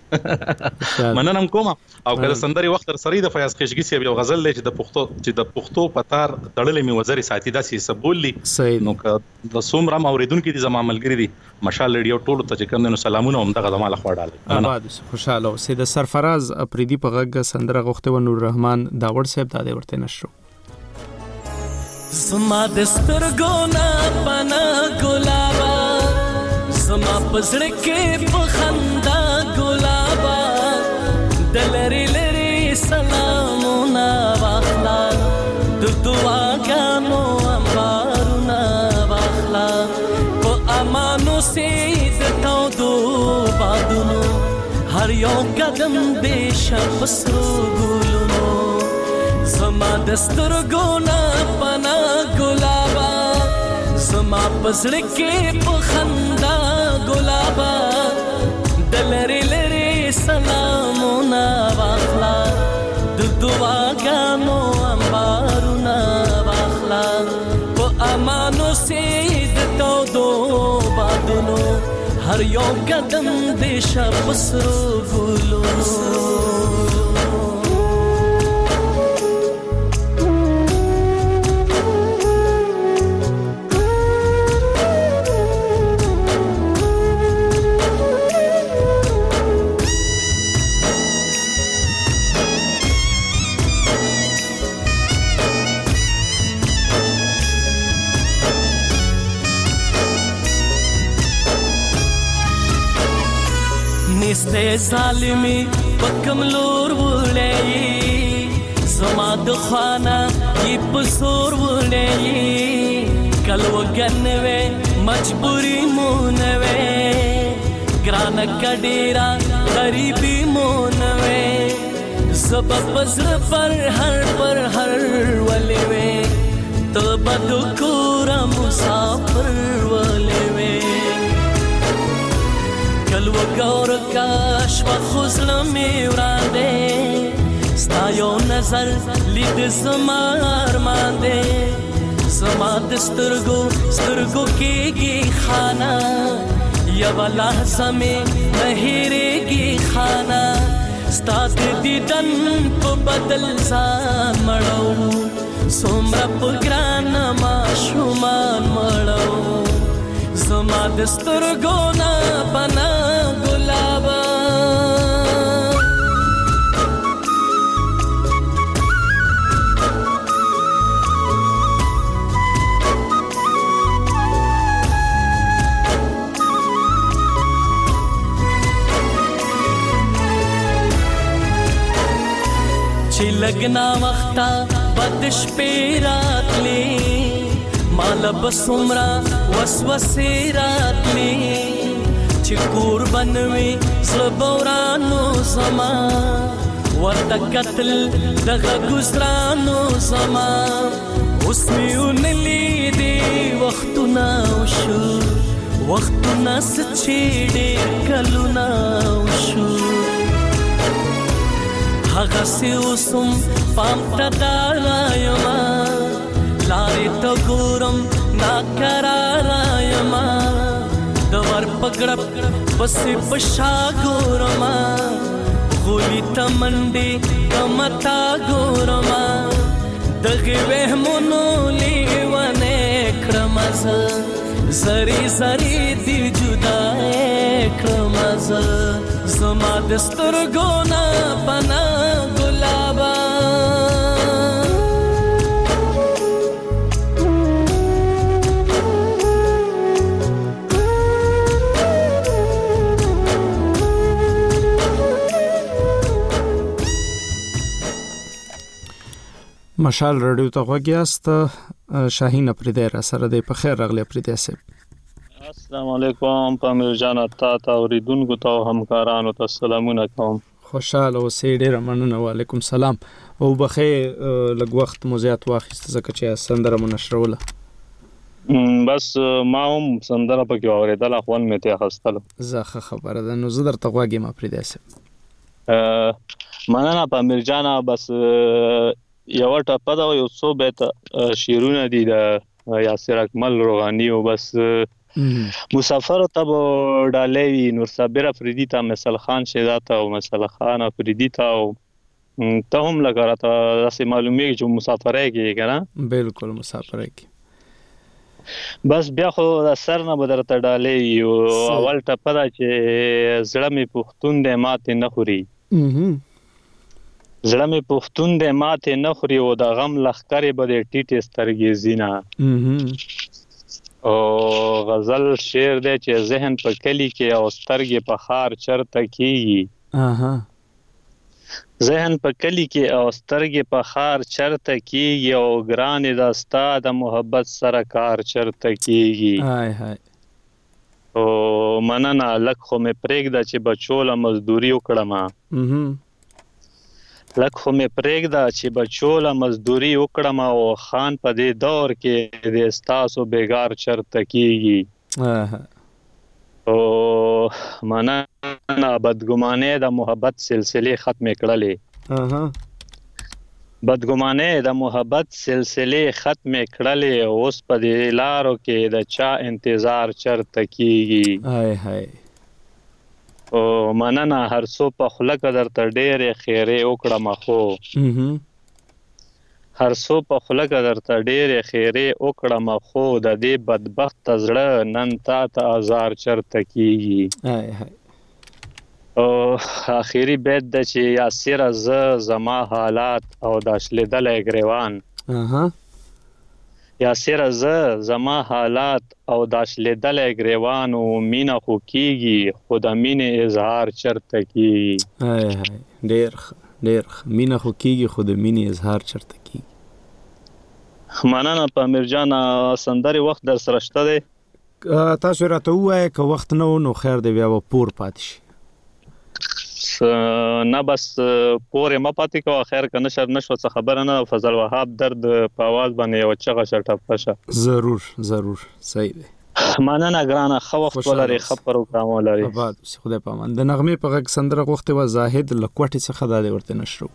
مننم کوم. او کله سندري وخت تر سری د فیاض خشګي سی یو غزل لې چې د پښتو پتار تړلې می وزري ساتي داسې سبولي. نو د سومرام اوریدونکو دي زما ملګری دي مشال ریډیو ټولو ته چې کوم نو سلامونه هم دغه زما لخوا ډاله. آباد خوشاله او سید سرفراز افریدي په غږ سندره غوښته و نور رحمان داوړ صاحب دا ورته نشو. زما دستر ګونا پنا ګلابا، زما پزړ کې په خندا ګلابا، دلری لری سلامونه واخلا، د دعاګانو انبارونه واخلا، په امانو سي د تودو بادونو هر یو قدم بشپ سرو ګلونو، زما دستر ګونا پنا ګلابا، زما پزړ کې په خندا ګلابا، دلری لری سلامونه واخلا، د دعاګانو انبارونه واخلا، په امانو سي د تودو بادونو هر یو قدم د شپ سرو ګلونو. نسته ظالمی پکم لور وړی، زما د خانه ای پسور وړی، کلو ګنوي مجبوری مونوي، ګران کډیرا غریبی مونوي، سبب پزر پر هر ولې وې، ته بدو کور مسافر ولې وې، کلو ګور کاش و خوزلمی ورانده، ستا یو نظر لید زما ارمان ده، زما دسترگو کېږي خانه، یو لحظه می نهیریږي خانه، ستا د دیدن په بدل ځان مړو، څومره په ګرانه ماشومان مړو، زما دسترګو نه پنا ګلابا. چې لګنا وخته بد شپې راتلې، مال بسمرا وسوسې راتلې چې قربان وي زړه بورانو زما ورته کتل دغه ګزرانو زما اوس مې ونلیدې وختونه وشو وختونه چې ډېر کلونه وشو هغسې اوسم پام ته داړه یما لارې ته ګورم ناکراره یما د ور پګړپ پسې په شا ګورما غولي ته منډې کمتا ګورما دغه وهمونو لیوانې کړم زری زری دی جدا کړم زما د سترګو نه پنا ګلابا مشال رادیو ته غوږیاست. شاهین افریدی را سره دی. په خیر راغلی افریدی صاحب. السلام علیکم پامیر جان تا اوریدونکو ته همکارانو ته سلامونه کوم. خوشاله اوسئ. ډیره مننه. وعلیکم سلام. او بخیر لږ وخت مو زیات واخیست ځکه چې سندره مو نشروله. بس ما هم سندره پکې اوریدله خوند مې ته اخیستله. زه خبره ده. نو زه درته غوږ یم افریدی صاحب. مننه پامیر جان. بس یو ټپه دا یو څو بیت شعرونه دي د یاسر اکمل روغانی او بس مسافر ته ډالې نور صابر افریدی ته مثال خان شهزاد او مثال خان افریدی ته او ته هم لګراته داسې معلومه چې مسافرای کې کنه. بالکل مسافرای کې. بس بیا خو د سر نه بدرته ډالې او اول ټپه دا چې زړه می پښتون دې ماته نه خوري. زړه می پښتون دې ماته نه خوري او د غم لخرې به دې ټیټه سترګې زینا او غزل شعر دې چې ذهن په کلی کې او سترګې په خار چرته کیږي. ذهن په کلی کې او سترګې په خار چرته کیږي او ګران داستا د محبت سره کار چرته کیږي. هاي هاي او مننه لک خو مې پرېږده چې بچوله مزدوري وکړم. لک خو مې پرېږده چې بچوله مزدوري وکړم او خان په دې دور کې د ستاسو بیګار چرته کیږي. او مننه بدګمانۍ د محبت سلسلې ختمې کړلې. بدګمانۍ د محبت سلسلې ختمې کړلې اوس په دې لارو کې د چا انتظار چرته کیږي. هاي هاي او مننه هر څو په خوله کې درته ډېرې خیرې وکړم خو هر څو په خوله کې درته ډېرې خیرې وکړم خو د دې بدبخت زړه نن تا ته ازار چرته کیږي. او آخري بیت د چې یاسر ز زما حالات او داشلیدلې ګریوان. یاسر ز زما حالات او داشلیدلې ګریوان او مینا خو کیږي خو د مینې اظهار چرته کیږي. هاي هاي ډېر مینا خو کیږي خو د مینې اظهار چرته کیږي. مننه پامیر جان. سندري وخت در سره شته دی؟ تاسو راته وایئ که وخت نه نو خیر دی بیا به پور پاتې شي. نه بس پورې ما پاتې کوه خیر که نشر نشو څه خبره نه. فضل وهاب درد په آواز باندې یو چغه شټپه شه. ضرور صحیح دی. مننه ګرانه. ښه وخت ولرئ ښه پروګرام ولرئ. آباد اوسئ. خدای په امان. د نغمې په غږ سندره غوښتې وه زاهد له کوټې څخه دا دی ورته نشرو.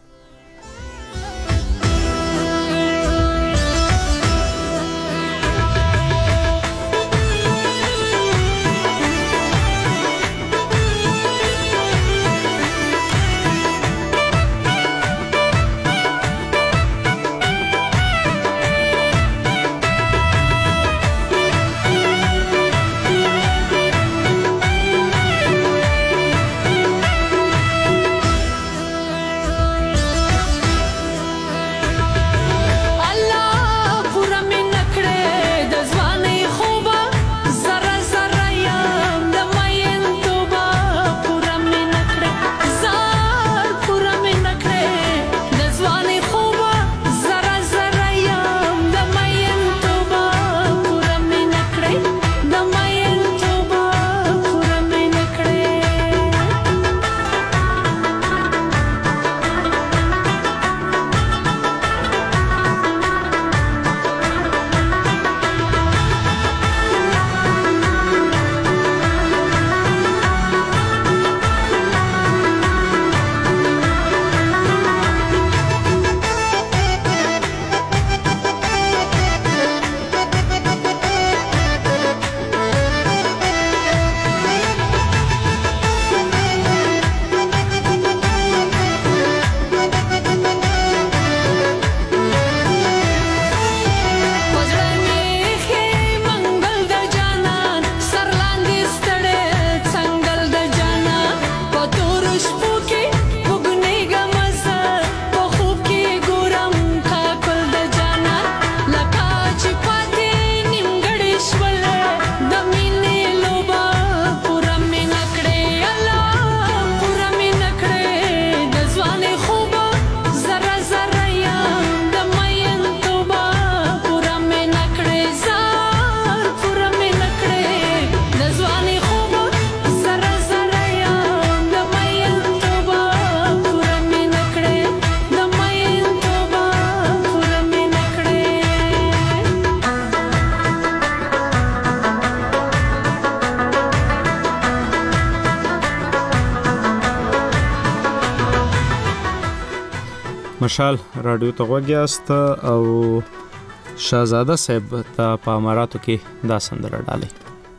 مشال رادیو ته غوږ یاست او شاهزاده صاحب ته په اماراتو کې دا سندره ډالۍ.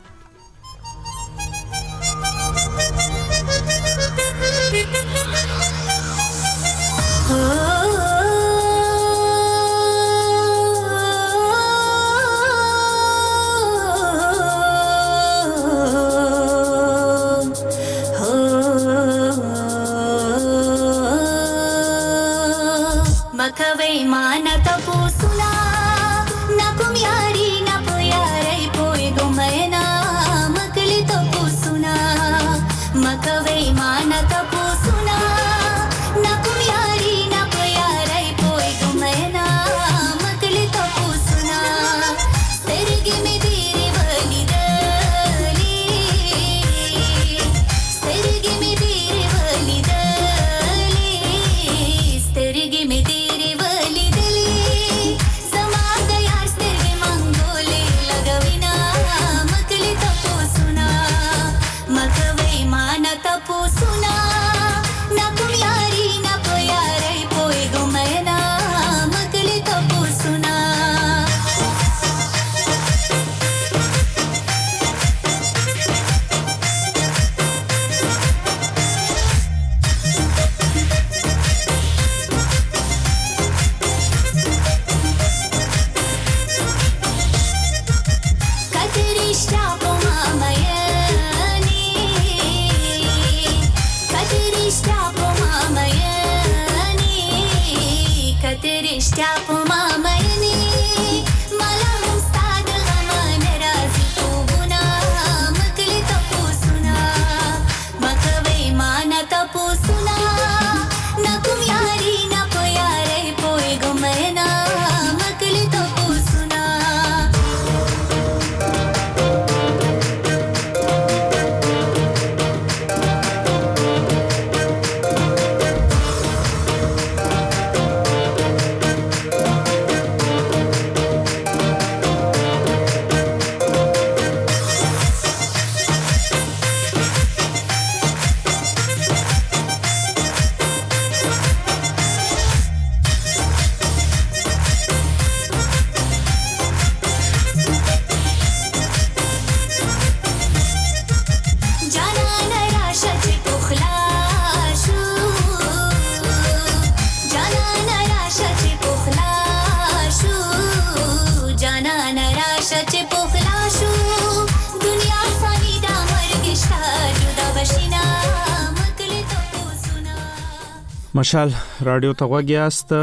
مشال رادیو ته غوږ یاست.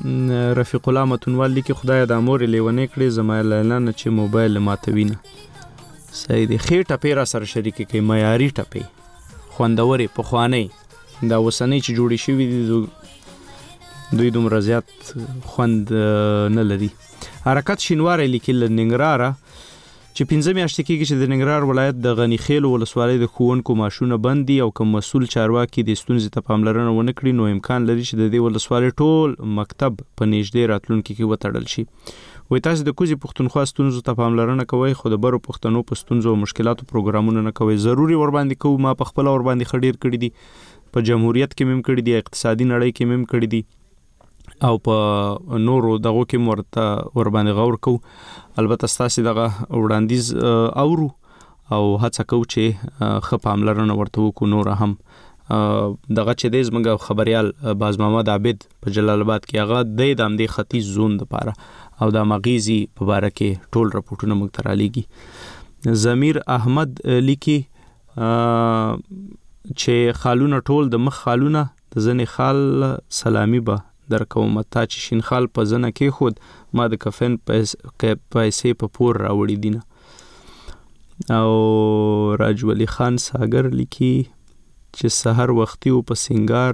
رفیق الله متونوال لیکي خدای د امور لیونې کړې زما اعلان چې موبایل ماتوینه. صحیح دی. خې ټپې را سره شریکې کوي معیاري ټپې خوندورې پخوانۍ دا اوسنۍ چې جوړې شوي دي دوی دومره زیات خوند نه لري. حرکت شینواری لیکي له ننګرهاره چې 15 میاشتې کېږي چې د ننګرهار ولایت د غنی خیل ولسوالۍ د ښوونکو ماشونه بند دي او کوم مسؤل چارواکي د ستونزې ته پاملرنه ونه کړي نو امکان لري چې د دې ولسوالۍ ټول مکتب په نږدې راتلونکي کې وتړل شي. وایي تاسو د کوزي پښتونخوا ستونزو ته پاملرنه کوئ خو د برو پښتنو په ستونزو او مشکلاتو پروګرامونه نه کوئ. ضروري ور باندې کوو. ما په خپل ور باندې خډیر کړی دي په جمهوریت کې مم کړی دي اقتصادي نړۍ کې مم کړی دي او په نورو دغه کې ورته ور باندې غور کو. البته ستاسو دغه وړاندیز اورو او هڅه کو چې خ پاملرنه ورته وکړو. نور هم دغه چې د زمګ خبريال باز محمد عابد په جلال آباد کې هغه د دې ختیځ زون د پاره او د مغیزي په باره کې ټول راپورټونه موږ ته رالیږي. ضمیر احمد لیکي چې خالونه ټول د مخ خالونه د ځنې خال سلامي به در کوم تا چې شین خال په زنه کې خود ما د کفن پیسې په پور راوړې دینه. او راج ولی خان ساگر لیکي چې سحر وختي او په سنگار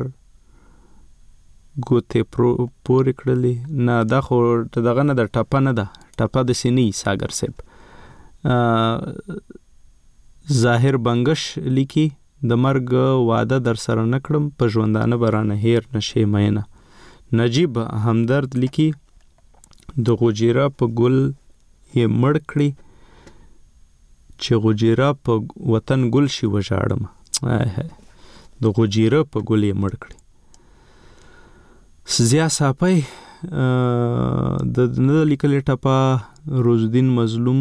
ګوته پور کړلې نه دا خو دغه نه د ټپه نه ده ټپه د سینې ساگر صاحب. ظاهر بنگش لیکي د مرګ وعده در سره نکړم په ژوندانه برانه هیر نشي مینه. نجیب همدرد لیکي د غوجیرا په ګل یې مړ کړی چې غوجیرا په وطن ګل شي وژاړم. د غوجیرا په ګل یې مړ کړی. زیا صاحبای د نه لیکل ټپا روزالدین مظلوم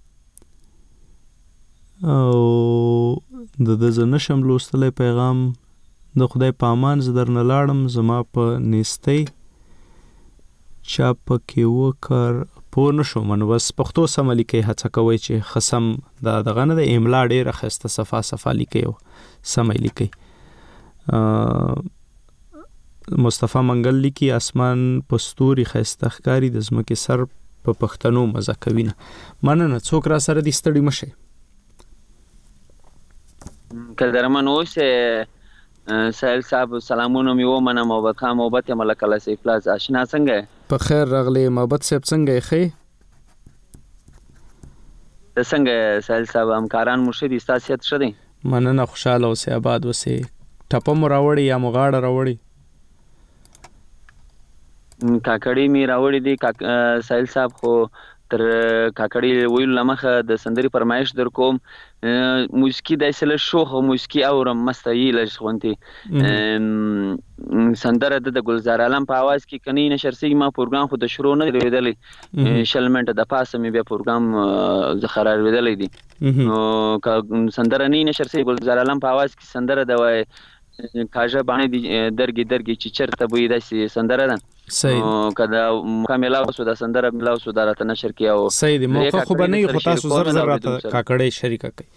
او د زنشم لوستلې پیغام د خدای په امان ز درنه لاړم زما په نیستۍ چا پکې وکړ پوه نه شوم نو بس پښتو سم لیکئ هڅه کوئ چې خصم دغه نه د املا ډېره ښایسته صفا لیکئ او سم لیکئ. مصطفی منګل لیکي اسمان په ستوري ښایسته ښکاري د ځمکې سر په پښتنو مزه کوي نه. مننه څوک را سره دې ستړي مشئ. که درمن اوسه سهیل صاحب سلامونه مې ومنم او بخا محبت ملک الله سیف پلاز آشنا څنګه په خیر راغلی محبت صاحب څنګه یې ښه ته څنګه سهیل صاحب همکاران مو ښه دي ستا صحت ښه دی مننه خوشحاله اوسئ آباد اوسئ ټپه مو راوړې یا مو غاړه راوړې کاکړي مې راوړې دي سهیل صاحب خو تر کاکړي ویلو لمخه د سندري فرمایش در کوم موسیقي داسې له شوخ او موسیقي اورم مستي لږ غونتي سندره د ګلزار عالم په आवाज کې کني نشر سي ما پروګرام خو د شروع نه لري شلمنټ د پاسه مې بیا پروګرام زخرار ودلې دي نو سندره نه نشر سي ګلزار عالم په आवाज کې سندره د وای کاجه باندې درګي چې چرته وې داسې سندره ده صحیح کدا مکمل اوسو د سندره ملاو سو دارته نشر کیاو صحیح دی موقع خو باندې خو تاسو زر راته کاکړې شریکه کوي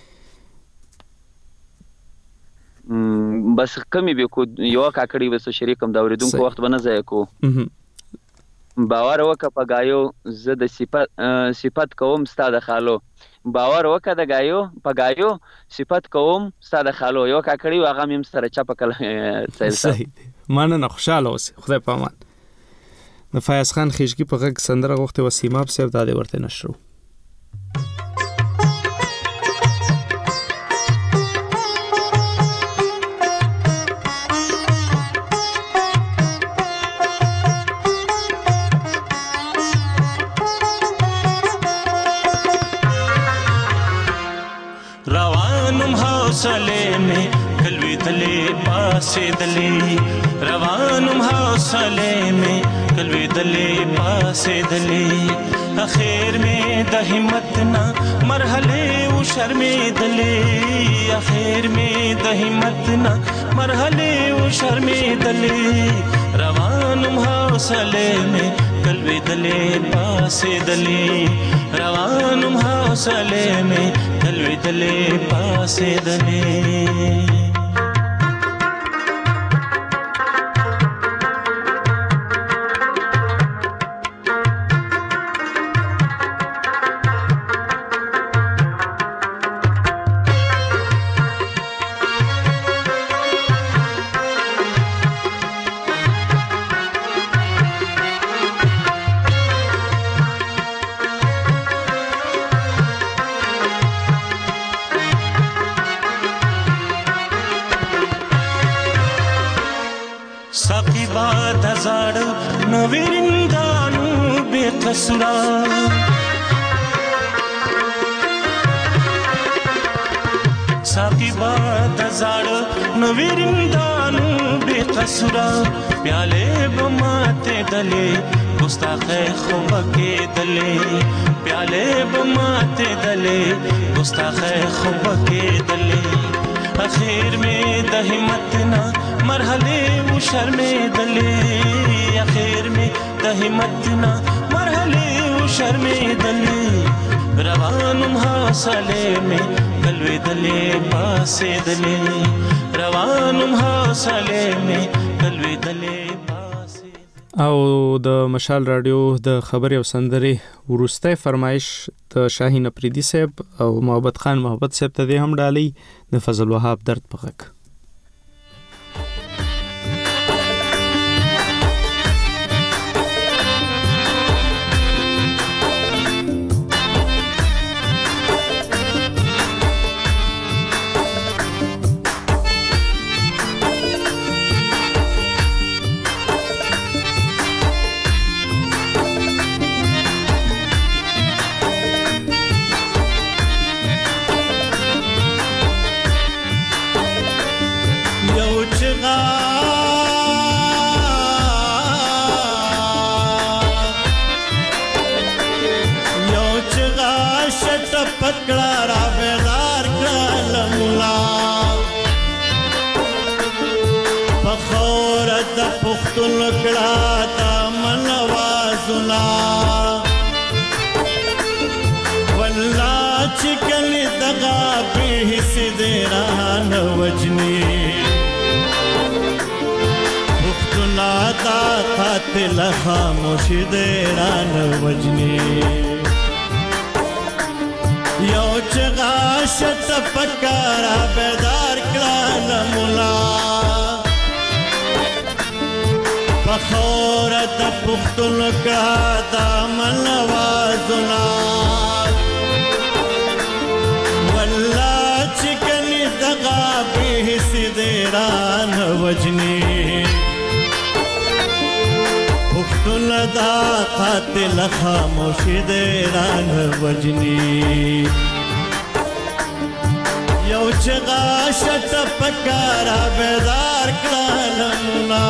بس کمی به کو یو کاکړي وسو شریکم دا اوریدونکو وخت بنه ځای کو باور وکه پګایو ز د صفات کوم ستاده خالو باور وکه د گایو پګایو صفات کوم ستاده خالو یو کاکړي واغه مم سره چپکل صحیح مننه خوشاله اوسئ خدای په امان. د فیاض خان خیشګي په غږ سندره غوښته وسیماب صاحب دا دې ورته نشرو روانم حوصله میں کلوی دلے پاسے دلے روانم حوصله میں کلوی دلے پاسے دلے اخیر میں د ہمت نہ مرحلے او شرمے دلے اخیر میں د ہمت نہ مرحلے او شرمے دلے روانم حوصله میں کلوی دلے پاسے دلے روانم حوصله میں کلوی دلے پاسے دلے साकी बात जाड़ नवीरिंदानु बेकसुरा प्याले बमाते दले गुस्ताखे खुब के दले प्याले बमाते दले गुस्ताखे खुब के दले आखिर में दहिमत ना मरहले वो शर्मे दले आखिर में दहिमत ना मरहले वो शर्मे दले रवानुम हासले में कलवे दले पासे दले रवानुम हासले में कलवे दले او د مشال رادیو د خبري او سندري ورسته فرمایش د شاهین افریدي صاحب او محمد خان محمد صاحب ته هم ډالي د فضل وهاب درد پغک کړه را بیدار کړه لملا په خوره د پښتون کړه د من وازونه والله چې کله دغه به حص دې رانه وجني پښتونا تا قاتل خاموش دې رانه وجني یو چغا شت پکارا بیدار کړه مولا فخور د پښتون کا د منوازنا والله چې کني دغه به سیدران وجني پښتون دا قاتل خاموش دیران وجني یو چغا شت پکارا بیدار کړه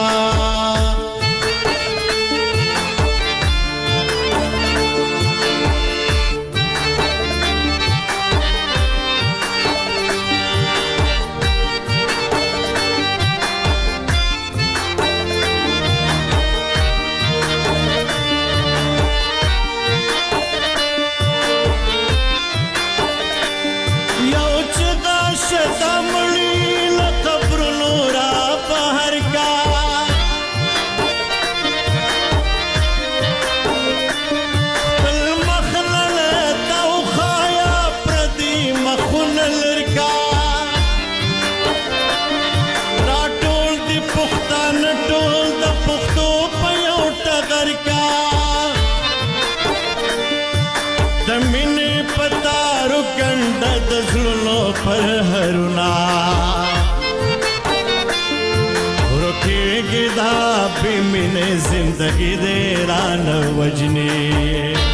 पर हरुना रुकेगी दा भी मिने जिंदगी दे रान वजनी